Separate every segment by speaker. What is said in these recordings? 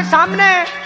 Speaker 1: के सामने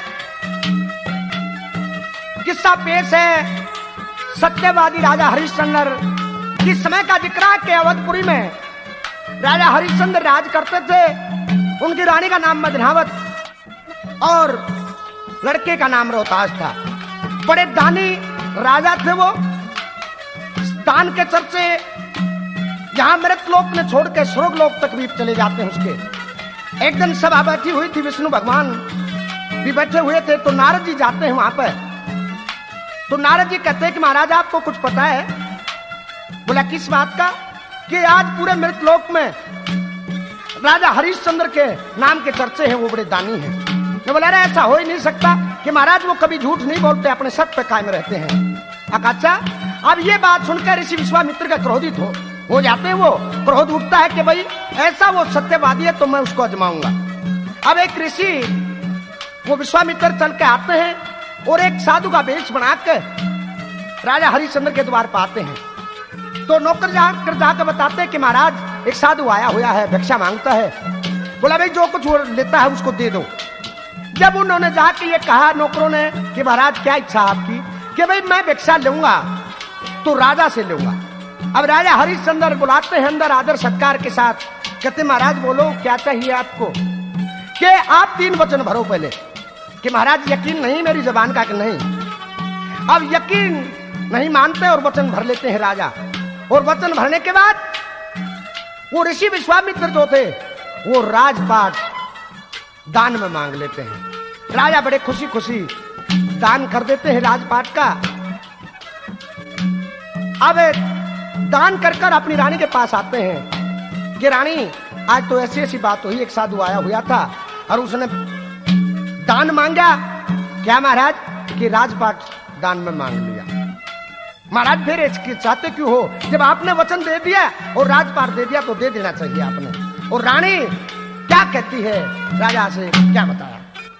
Speaker 1: किस्सा पेश है सत्यवादी राजा हरिश्चंद्र। इस समय का जिक्र है कि अवधपुरी में राजा हरिश्चंद्र राज करते थे। उनकी रानी का नाम मदनावत और लड़के का नाम रोहतास था। बड़े दानी राजा थे वो। दान के चर्चे यहाँ मृतलोक में छोड़ के स्वर्गलोक तक भी चले जाते हैं उसके। एक दिन सभा बैठी हुई थी, विष्णु भगवान भी बैठे हुए थे, तो नारद जी जाते हैं वहां पर। तो नारद जी कहते हैं कि महाराज आपको कुछ पता है? बोला किस बात का? कि आज पूरे मृतलोक में राजा हरिश्चंद्र के नाम के चर्चे हैं, वो बड़े दानी हैं। मैं बोला अरे ऐसा हो ही नहीं सकता कि महाराज वो कभी झूठ नहीं बोलते, अपने सत्य पे कायम रहते हैं। अच्छा, अब ये बात सुनकर ऋषि विश्वामित्र का क्रोधित हो जाते हैं। वो क्रोध उठता है कि भाई ऐसा वो सत्यवादी है तो मैं उसको आजमाऊंगा। अब एक ऋषि वो विश्वामित्र चल के आते हैं और एक साधु का वेश बनाकर राजा हरिश्चंद्र के द्वार पर आते हैं। तो नौकर जाकर बताते हैं कि महाराज एक साधु आया हुआ है, भिक्षा मांगता है। बोला भाई जो कुछ वो लेता है उसको दे दो। जब उन्होंने जाके ये कहा नौकरों ने कि महाराज क्या इच्छा आपकी? कि भाई मैं भिक्षा लूंगा तो राजा से लूंगा। अब राजा हरिश्चंद्र बुलाते हैं अंदर आदर सत्कार के साथ। कहते महाराज बोलो क्या चाहिए आपको? कि आप 3 वचन भरो पहले। कि महाराज यकीन नहीं मेरी जबान का कि नहीं। अब यकीन नहीं मानते और वचन भर लेते हैं राजा। और वचन भरने के बाद वो ऋषि विश्वामित्र जो थे वो राजपाट दान में मांग लेते हैं। राजा बड़े खुशी खुशी दान कर देते हैं राजपाट का। अब दान कर कर अपनी रानी के पास आते हैं कि रानी आज तो ऐसी ऐसी बात हुई, एक साधु आया हुआ था और उसने दान मांगा। क्या महाराज? कि राजपाट दान में मांग लिया। महाराज फिर चाहते क्यों हो? जब आपने वचन दे दिया और राजपाट दे दिया तो दे देना चाहिए आपने। और रानी क्या कहती है राजा से, क्या बताया?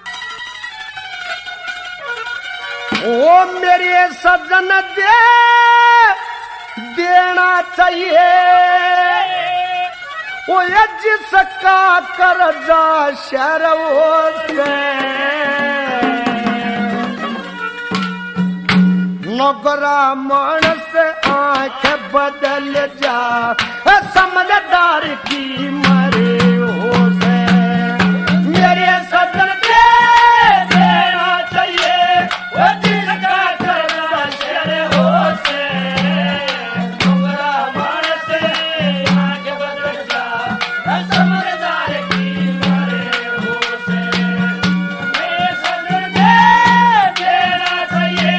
Speaker 1: ओ मेरे सज्जन देना चाहिए वो जिसका कर्जा शर्वों से। नौकरा मानस आंख बदल जा समझदार की मरे हो से। मेरे सदन देना चाहिए वो जिसका कर्जा शर्वों से। नौकरा मानस आंख बदल जा समझदार की मरे हो से। मेरे सदन देना चाहिए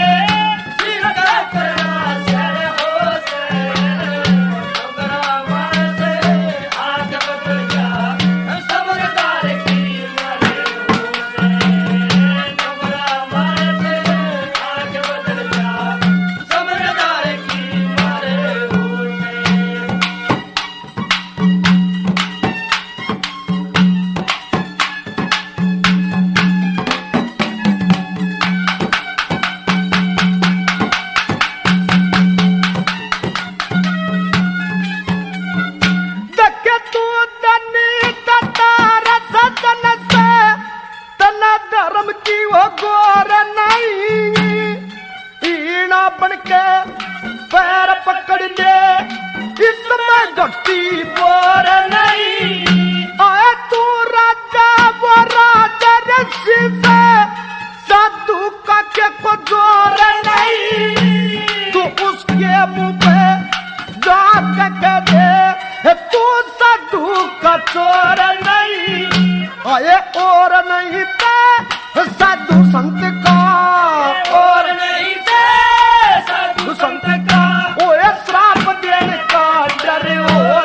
Speaker 1: पैर पकड़ ले इसमें घटती बोर नहीं। आए तू राजा वो राजा ऋषि से साधु का के को जोर नहीं। तू उसके मुंह पे जाके कह दे तू साधु का चोर नहीं। आए और नहीं ते साधु संत का, और नहीं ते साधु संत का। ओए श्राप देने का डर हो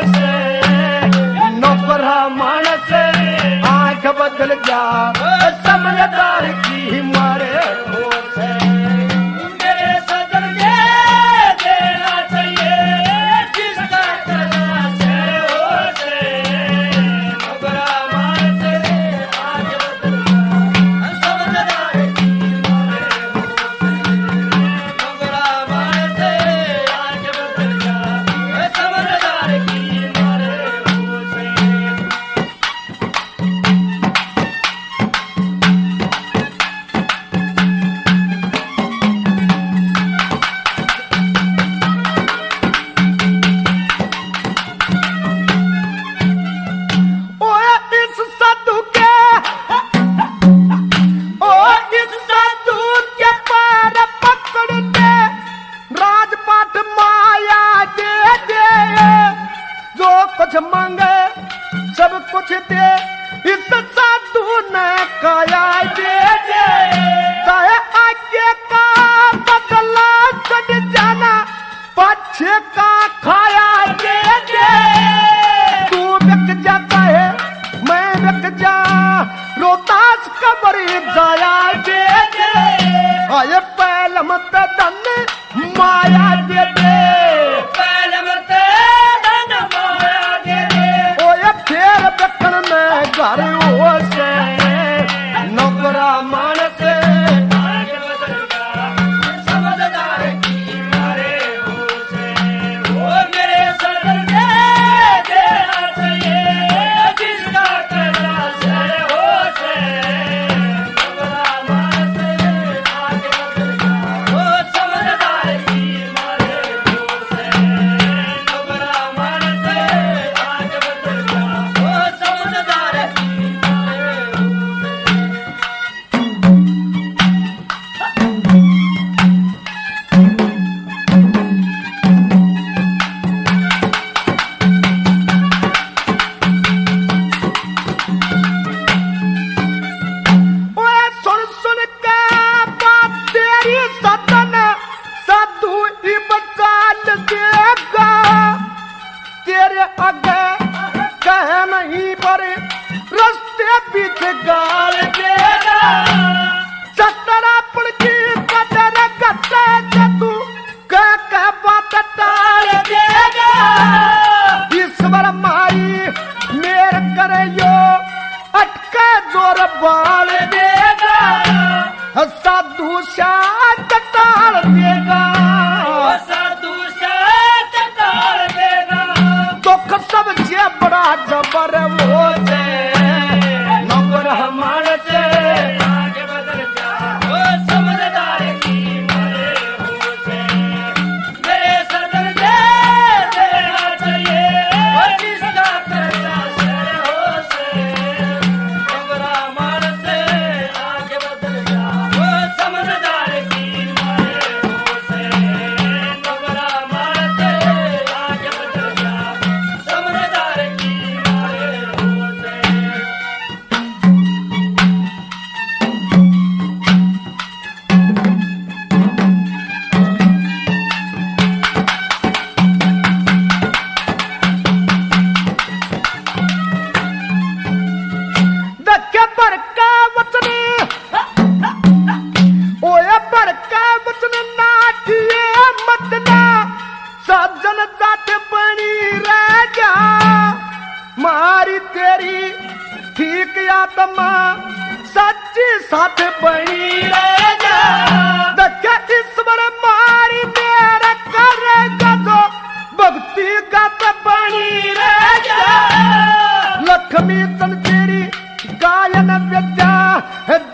Speaker 1: से। नौकरा मानस आंख बदल जा समझदार चाहे आगे का बदला चढ़ जाना, पीछे का खाया दे दे। तू बिक जाता है मैं बिक जा, रोहतास कबरी जाया दे दे। आए पहल मत धन माया दे दे,
Speaker 2: पहल मत धन माया दे दे।
Speaker 1: ओए फेर बिकन में घर हो से नौकरा मानस
Speaker 2: आगे बदल जा, समझदार की मारे हो से। ओ मेरे सदर दे देना चाहिए, जिसका करना से हो से। नबरा मानस आगे बदल जा, ओ समझदार की मारे हो से। नबरा मानस आगे बदल जा, ओ समझदार की मारे हो से।
Speaker 1: ओए सुन सुन के बात तेरी सदन साधु ही बचाल देगा। तेरे आगे कह नहीं पर रस्ते बीच गाल देगा। चतरा पड़की कदर गट्टे जतू कह बात टाल देगा। ईश्वर मारी मेर करे यो अटके जोर बाल देगा। साधु शांत टाल देगा,
Speaker 2: साधु साथ टाल देगा।
Speaker 1: दुख सब जे बड़ा जबर वो से नंबर हमारे से।
Speaker 2: आगे बदल जा, ओ समझदार की मारे हो से। मेरे सदर दे देना चाहिए, ओ जिसका करना सर हो से। नबरा मान से आगे बदल जा, ओ समझदार की मारे हो से। नबरा मान से आगे बदल जा, समझदार की मारे हो से।
Speaker 1: धक्के पर का वचने ओए पर का वचन नाटिए मतना। सज्जन जात बनी रह जा, मारी तेरी ठीक आत्मा सच्ची साथ बनी रह जा। धक्के ईश्वर मारी मेरा करेगा जो भक्ति गत बनी रह जा। लक्ष्मी चंद तेरी गायन विद्या